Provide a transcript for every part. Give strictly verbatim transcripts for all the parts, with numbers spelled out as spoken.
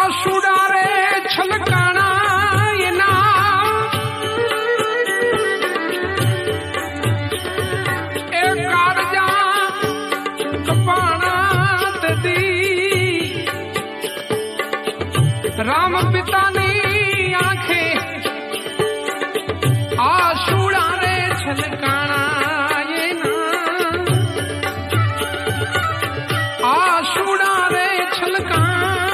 आशुड़ा रे छलकाना ये ना एक कारजा कपाना दी राम पिता ने आंखें आशुड़ा रे छलकाना ये ना आशुड़ा रे छलकाना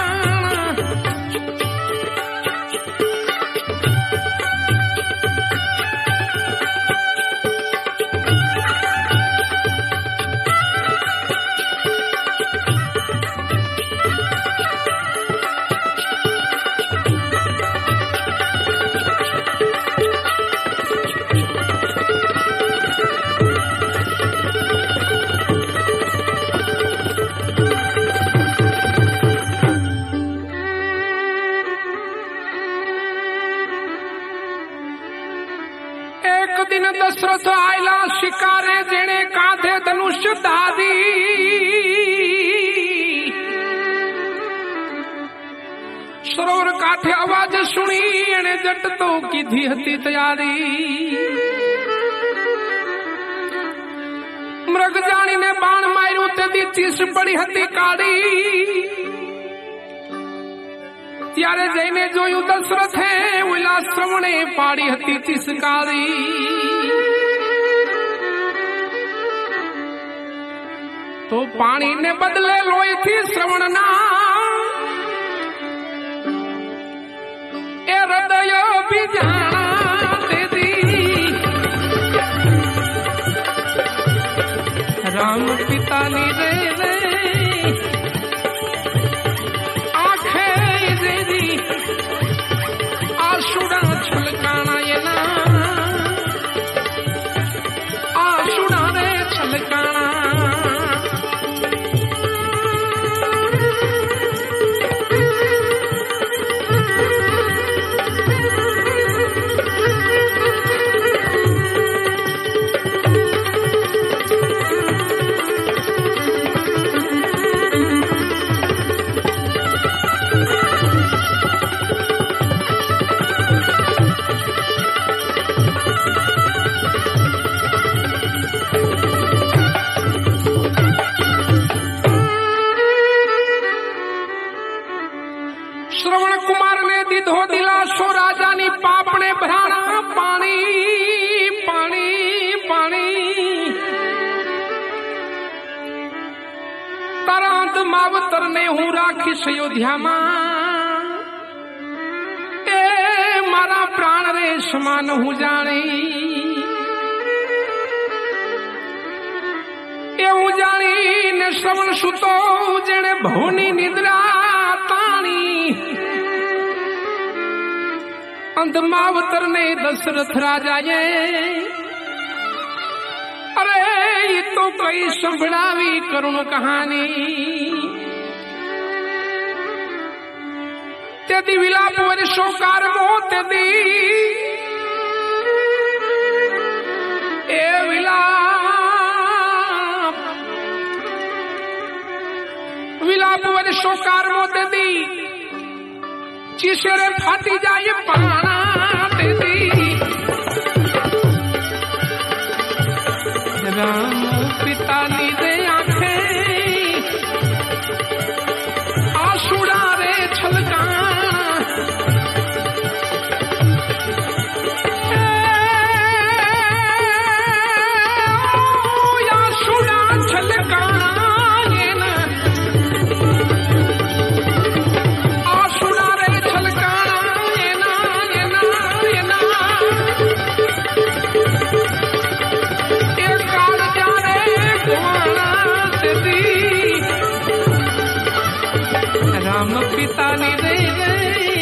दशरथ आयला शिकारे जेने कांधे धनुष दादी सरोवर काठे आवाज सुनी एने जट तो कीधी हती तैयारी मृग जानी ने बाण मारू ते दी चीस पड़ी हती काड़ी त्यारे जईने जोयु दशरथ है विला श्रवणे पाड़ी हती चिसकारी तो पानी ने बदले लोई थी श्रवण ना ए हृदय भी जाना दे दी राम पिता नी रे रे आंखें दे दी आशुड़ा छलकाना ये ना आशुड़ा रे छलकाना श्रवण कुमार ने दिधो दिला सो राजानी पापने भराना पानी पानी पानी तरांत मावतर ने हूँ राखी अयोध्या मां ए मारा प्राण रे समान हूँ जाने एवं जानी ने श्रवण सुतो जेने भवनी निद्रा तानी अंधमावतर ने दशरथ राजा ये अरे ये तो कई संभड़ावी करुण कहानी तेदी विलाप वर्षो कारमो तेदी ए विलाप विलाप वर्षो कारमो तेदी चिशरे फाटी जाए पाना तेदी राम पिता नी दे आंखें आशुड़ा रे छलकाना आशुड़ा छलकाना ये ना आशुड़ा रे छलकाना ये ना ये ना ये ना राम पिता ने दे दे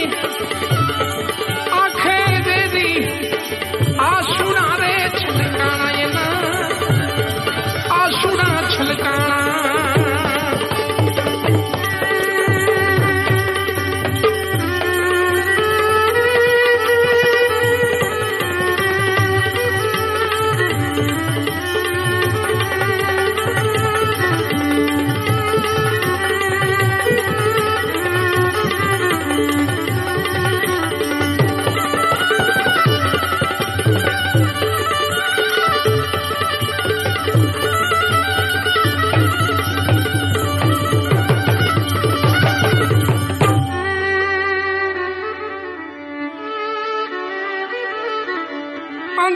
आंखें दे दी आशुड़ा रे छलकाना ये ना आशुड़ा छलकाना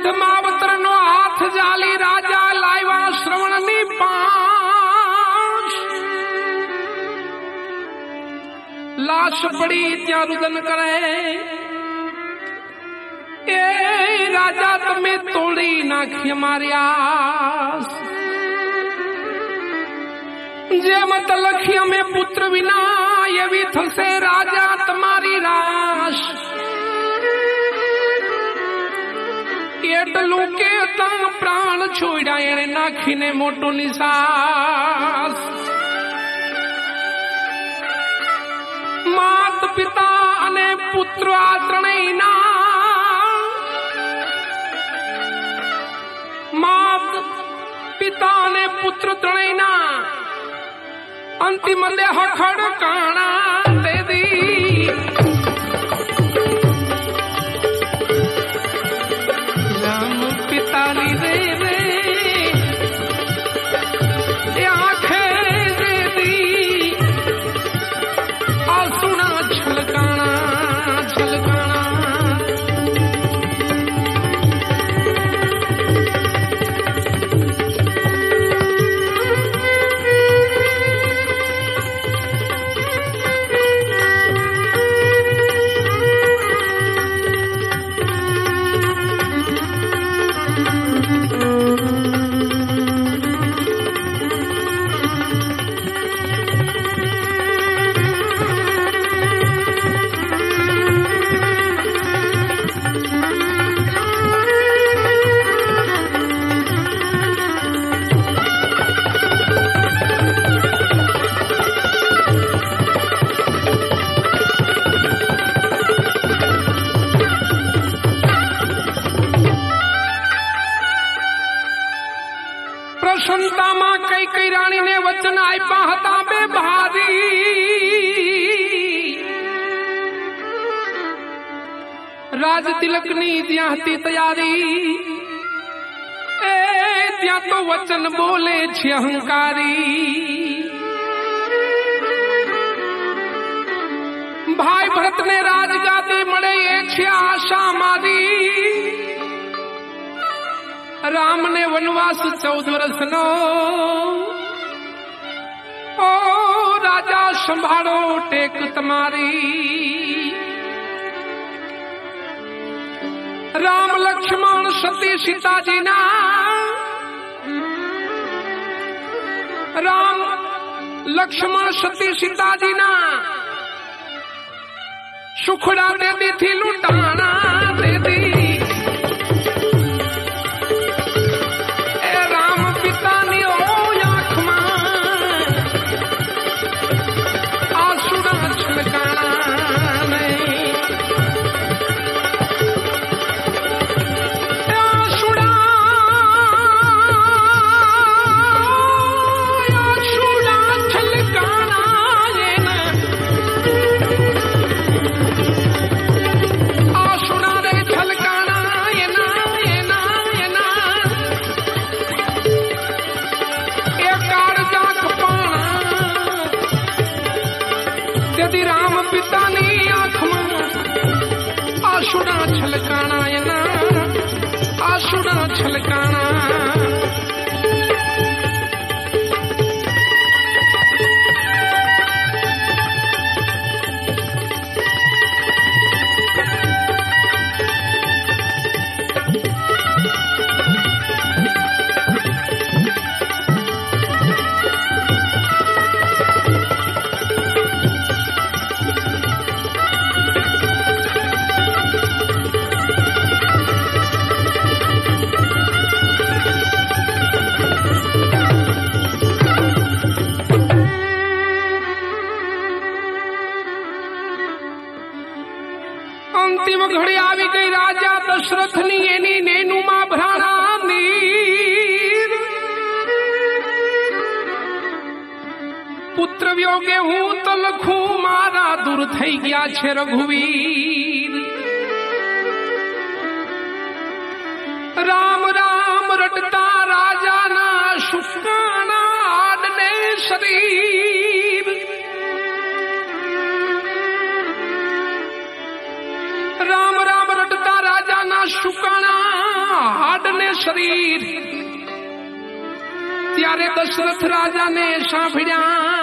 वृद्ध मावतर नो हाथ जाली राजा लायवा श्रवण नी पांच लाश पड़ी त्या रुदन करे ए राजा तमे तोड़ी नाखी मारिया जे मत लखिया में पुत्र विना ये भी थसे राजा तुम्हारी राश एटलू के तंग प्राण छोड़ा एने नाखी ने मोटो निसास मात पिता अने पुत्र आत्रणे ना मात पिता ने पुत्र त्रणय ना अंतिम देह खड़काना दे दी राम पिता नी दे दे आंखें दे दी आंसुना छलकाना छलकाना प्रसन्नता मां कई कई रानी ने वचन आप्या हता बे भारी राज तिलक नी ज्यां हती तैयारी ए त्या तो वचन बोले छे अहंकारी भाई भरत ने राजगादी मळे ए छे आशा मारी राम ने वनवास चौदह वर्ष नो ओ राजा संभाळो टेक तमारी राम लक्ष्मण सती सीता जी ना राम लक्ष्मण सती सीता जी ना सुखड़ा दे दी थी लुटाना दे दी यदि राम पिता नी आँख में आंसुड़ा छलकाना है ना आंसुड़ा छलकाना अंतिम घड़ी आवी गई राजा दशरथ नी एनी नेनुमा भराणा नीर पुत्र व्योगे हूं तो लखू मारा दूर थई गया छे रघुवीर राम राम रटता राजा ना सुखाना आडने शरीर राम राम रटता राजा ना सुकाना हाड ने शरीर त्यारे दशरथ राजा ने सांभळ्या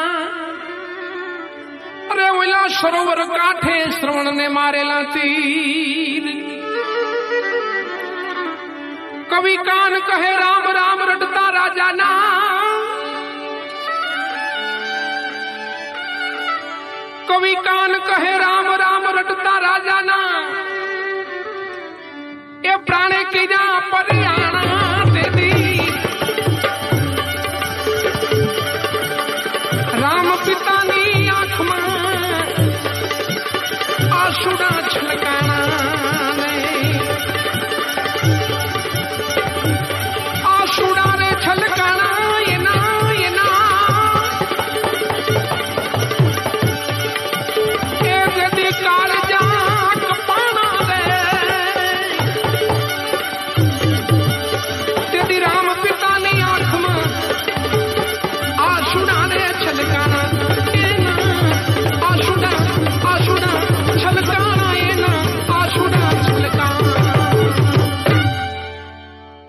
अरे ओला सरोवर काठे श्रवण ने मारेला तीर कवि कान कहे राम राम रटता राजा ना कवि कान कहे राम राम रटता राजा ना ये प्राणे की जा परियाणा दे दी राम पिता नी आंख में आंसुड़ा छलका